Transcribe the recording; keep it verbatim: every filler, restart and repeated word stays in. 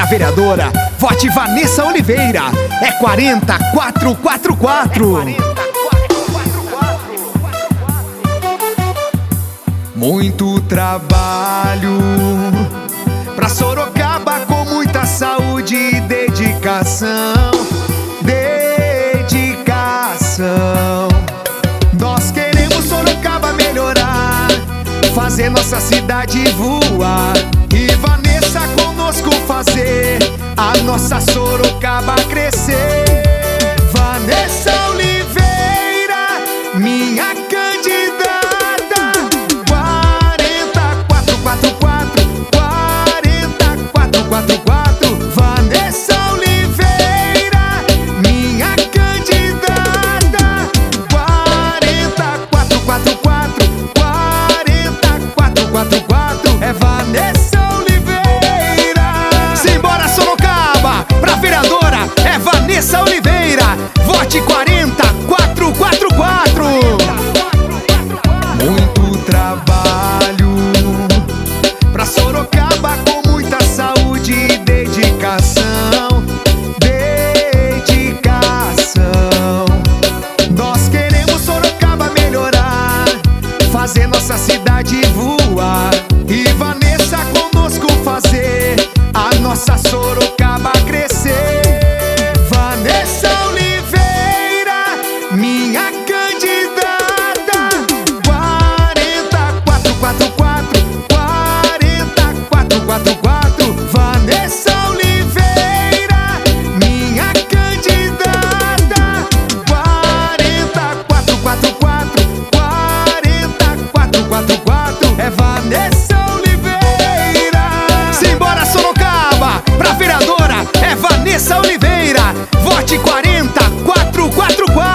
vereadora, vote Vanessa Oliveira. É quarenta, quatro quatro quatro. Muito trabalho pra Sorocaba com muita saúde e dedicação. Dedicação. Nós queremos Sorocaba melhorar, fazer nossa cidade voar. E Vanessa conosco fazer a nossa Sorocaba crescer. Vanessa Oliveira, minha candidata. Quarenta, quatro quatro quatro. Quarenta, quatro quatro quatro. Vanessa Oliveira, minha candidata. Quarenta, quatro quatro quatro. Quarenta, quatro quatro quatro. É Vanessa Oliveira. Simbora Sorocaba, pra vereadora é Vanessa Oliveira. Vote quarenta, quatro quatro quatro. Muito trabalho pra Sorocaba com muita saúde e dedicação. Dedicação. Nós queremos Sorocaba melhorar, fazer nossa cidade voar. E Vanessa conosco fazer a nossa Sorocaba crescer. Vanessa Oliveira, minha candidata. Quarenta, quatro quatro quatro. Quarenta, quatro quatro quatro. Vanessa Oliveira, minha candidata. Quarenta, quatro quatro quatro. Quarenta, quatro quatro quatro. É Vanessa Oliveira. Simbora Sorocaba, pra vereadora é Vanessa Oliveira. Vote quarenta, quatro quatro quatro.